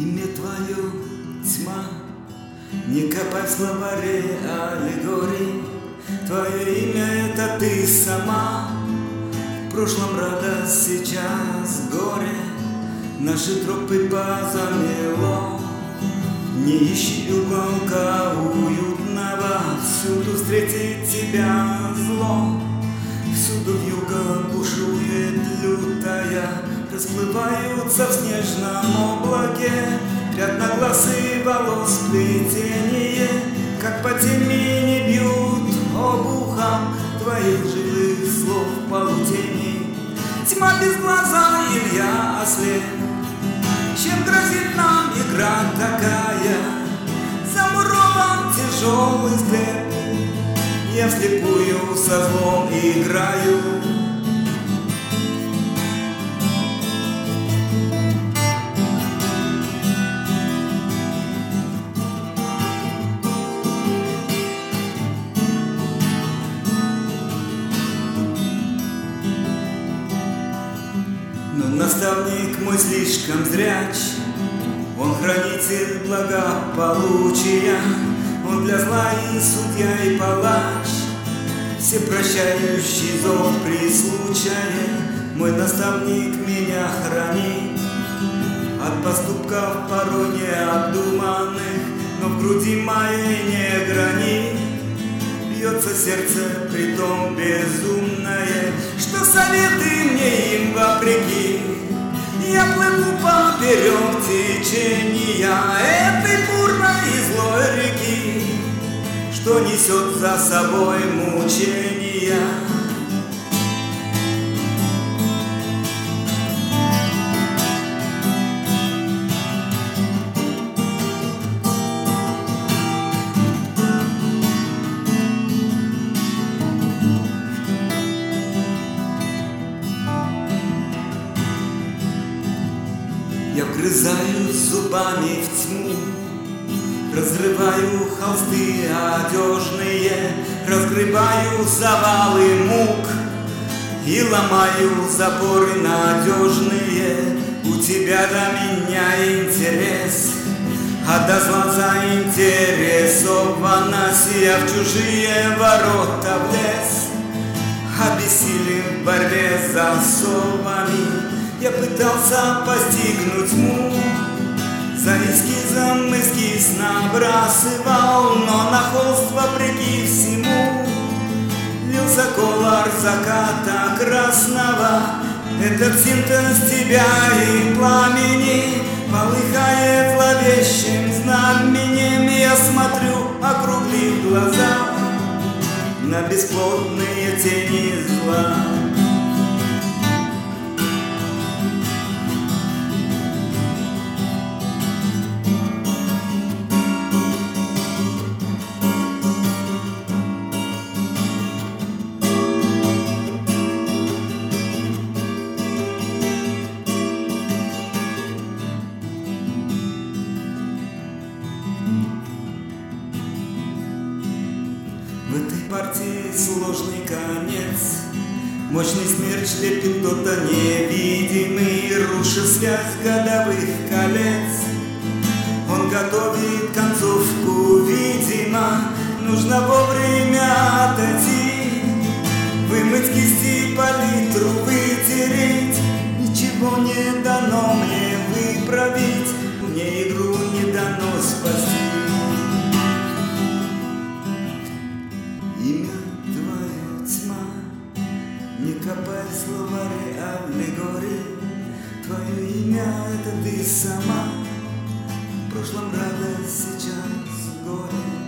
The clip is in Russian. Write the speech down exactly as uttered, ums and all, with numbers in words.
Имя твое тьма, не копай в словаре аллегорий. Твое имя — это ты сама. В прошлом радость, сейчас горе, наши тропы позамело. Не ищи уголка уютного, всюду встретит тебя зло. Всюду вьюга бушует лютая, расплываются в снежном облаке пятна глаз и волос плетение, как по темени бьют обухом твоих живых слов полутени. Тьма без глаза, Илья ослеп. Чем грозит нам игра такая? Замурован тяжелый склеп. Я вслепую со злом играю. Но наставник мой слишком зряч, он хранитель благополучия, он для зла и судья, и палач, всепрощающий зов при случае. Мой наставник, меня храни от поступков порой необдуманных, но в груди моей не грани. Бьется сердце притом безумное, что советы мне им вопреки. Я плыву поперек течения этой бурной и злой реки, что несет за собой мучения. Я вгрызаюсь зубами в тьму, разрываю холсты одежные, разгребаю завалы мук и ломаю заборы надежные. У тебя до меня интерес, а до зла заинтересована, сия в чужие ворота влез, обессилен в борьбе с засовами. Я пытался постигнуть тьму, за эскизом эскиз набрасывал, но на холст вопреки всему лился колор заката красного. Этот синтез тебя и пламени полыхает зловещим знаменем. Я смотрю, округлив глаза, на бесплодные тени зла. В этой партии сложный конец, мощный смерч лепит кто-то невидимый, рушит связь годовых колец. Он готовит концовку, видимо, нужно вовремя отойти, вымыть кисти, палитру вытереть. Ничего не дано мне выправить, мне игру не дано спасти. Имя твое тьма, не копай в словаре аллегорий. Твое имя — это ты сама. В прошлом радость, сейчас горе.